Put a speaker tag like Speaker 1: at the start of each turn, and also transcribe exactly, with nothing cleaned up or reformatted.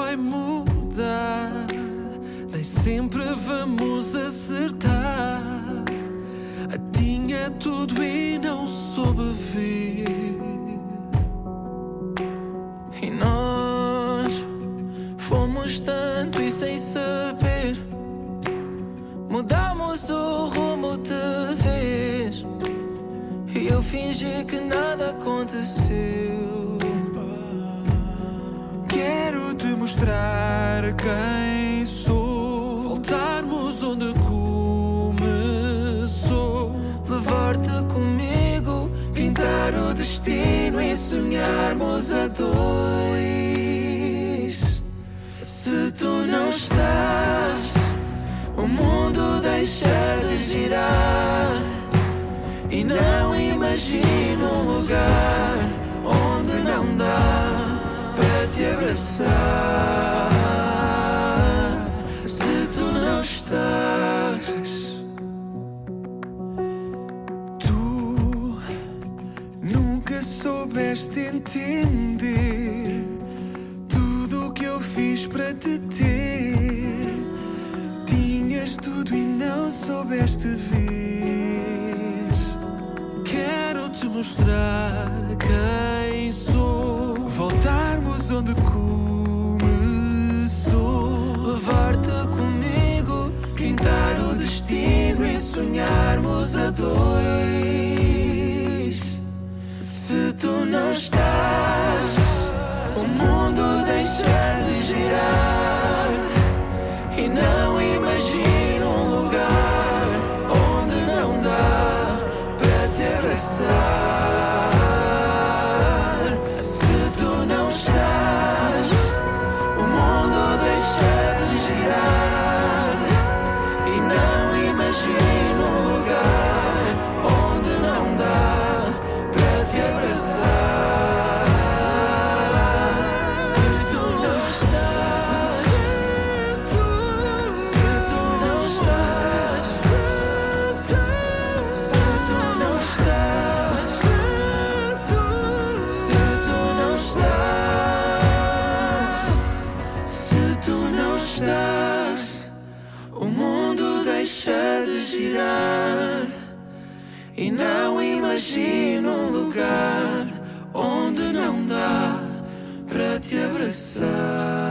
Speaker 1: vai mudar, nem sempre vamos acertar. Tinha tudo e não soube ver, e nós fomos tanto e sem saber, mudamos o rumo de vez, e eu fingi que nada aconteceu.
Speaker 2: Quero te mostrar quem sou,
Speaker 1: voltarmos onde começou, levar-te comigo, pintar o destino e sonharmos a dois. Se tu não estás, o mundo deixa de girar, e não imagino um lugar onde não dá para te abraçar. Se tu não estás,
Speaker 2: tu nunca soubeste entender tudo o que eu fiz para te ter. Tinhas tudo e não soubeste ver.
Speaker 1: Quero te mostrar quem sou,
Speaker 2: voltarmos onde começou,
Speaker 1: levar-te comigo, pintar o destino e sonharmos a dois. Se tu não estás, o mundo deixa de girar, e não imagino um lugar onde não dá para te abraçar. Se tu não estás, o mundo deixa de girar, e não imagino um lugar onde não dá para te abraçar. Se tu não estás, se tu não estás, se tu não estás, se tu não estás, se tu não estás, o mundo deixa de girar, e não imagino um lugar onde não dá para te abraçar.